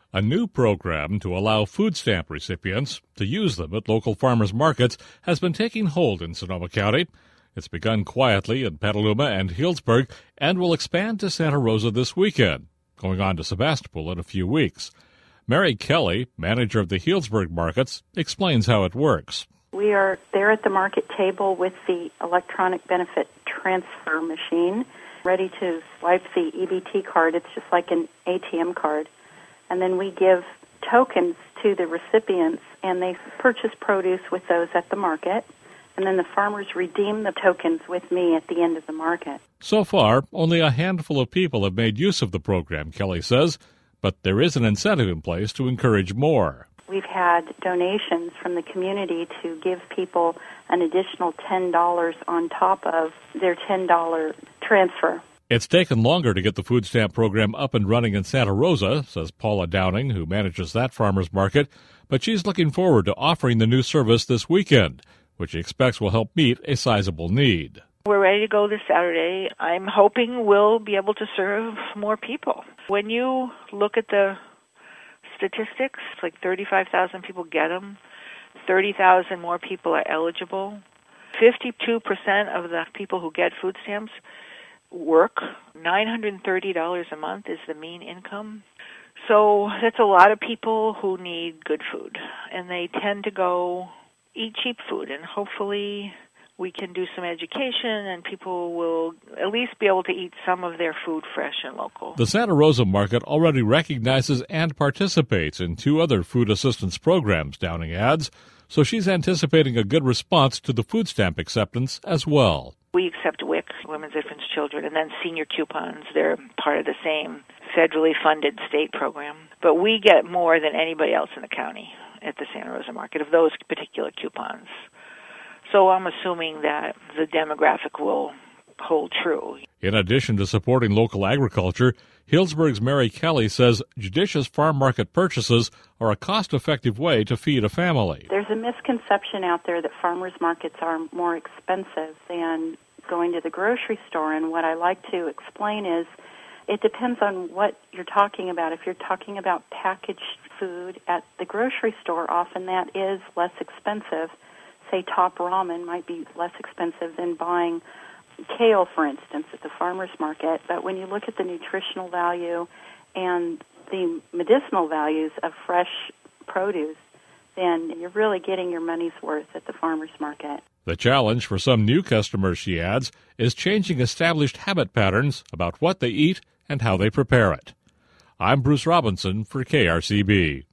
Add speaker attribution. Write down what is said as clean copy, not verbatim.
Speaker 1: A new program to allow food stamp recipients to use them at local farmers markets has been taking hold in Sonoma County. It's begun quietly in Petaluma and Healdsburg and will expand to Santa Rosa this weekend, going on to Sebastopol in a few weeks. Mary Kelly, manager of the Healdsburg markets, explains how it works.
Speaker 2: We are there at the market table with the electronic benefit transfer machine, ready to swipe the EBT card. It's just like an ATM card. And then we give tokens to the recipients, and they purchase produce with those at the market. And then the farmers redeem the tokens with me at the end of the market.
Speaker 1: So far, only a handful of people have made use of the program, Kelly says, but there is an incentive in place to encourage more.
Speaker 2: We've had donations from the community to give people an additional $10 on top of their $10 transfer.
Speaker 1: It's taken longer to get the food stamp program up and running in Santa Rosa, says Paula Downing, who manages that farmer's market, but she's looking forward to offering the new service this weekend, which she expects will help meet a sizable need.
Speaker 3: We're ready to go this Saturday. I'm hoping we'll be able to serve more people. When you look at the statistics, like 35,000 people get them, 30,000 more people are eligible. 52% of the people who get food stamps work. $930 a month is the mean income. So that's a lot of people who need good food, and they tend to go eat cheap food, and hopefully we can do some education and people will at least be able to eat some of their food fresh and local.
Speaker 1: The Santa Rosa market already recognizes and participates in 2 other food assistance programs, Downing adds, so she's anticipating a good response to the food stamp acceptance as well.
Speaker 3: We accept WIC, Women's Infants, Children, and then senior coupons. They're part of the same federally funded state program. But we get more than anybody else in the county at the Santa Rosa market of those particular coupons. So I'm assuming that the demographic will hold true.
Speaker 1: In addition to supporting local agriculture, Healdsburg's Mary Kelly says judicious farm market purchases are a cost-effective way to feed a family.
Speaker 2: There's a misconception out there that farmers markets are more expensive than going to the grocery store, and what I like to explain is it depends on what you're talking about. If you're talking about packaged food at the grocery store, often that is less expensive. Say Top Ramen might be less expensive than buying kale, for instance, at the farmer's market. But when you look at the nutritional value and the medicinal values of fresh produce, then you're really getting your money's worth at the farmer's market.
Speaker 1: The challenge for some new customers, she adds, is changing established habit patterns about what they eat and how they prepare it. I'm Bruce Robinson for KRCB.